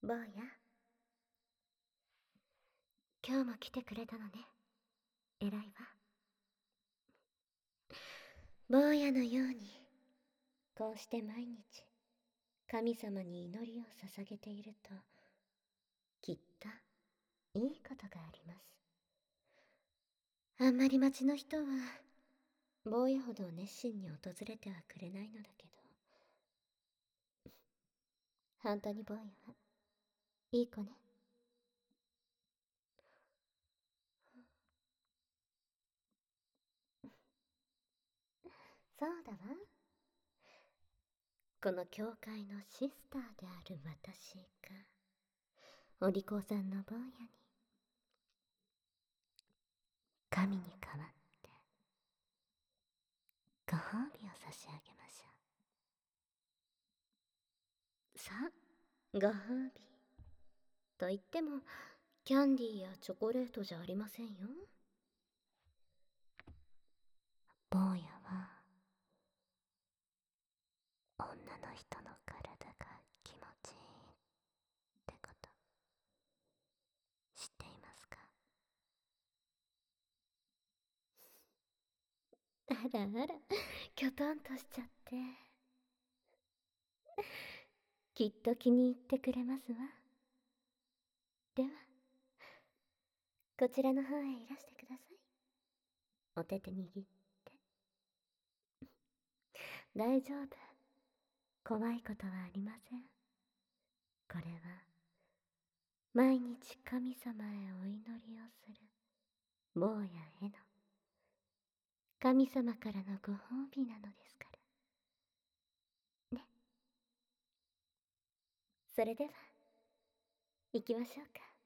坊や、今日も来てくれたのね。偉いわ。坊やのように、こうして毎日、神様に祈りを捧げていると、きっと、いいことがあります。あんまり町の人は、坊やほど熱心に訪れてはくれないのだけど、本当に坊やは、いい子ね。そうだわ。この教会のシスターである私が、お利口さんの坊やに、神に代わって、ご褒美を差し上げましょう。さあ、ご褒美。と言っても、キャンディーやチョコレートじゃありませんよ。坊やは、女の人の体が気持ちいいってこと、知っていますか？あらあら、きょとんとしちゃって。きっと気に入ってくれますわ。では、こちらの方へいらしてください。お手手握って。大丈夫。怖いことはありません。これは、毎日神様へお祈りをする、坊やへの、神様からのご褒美なのですから。ね。それでは、行きましょうか。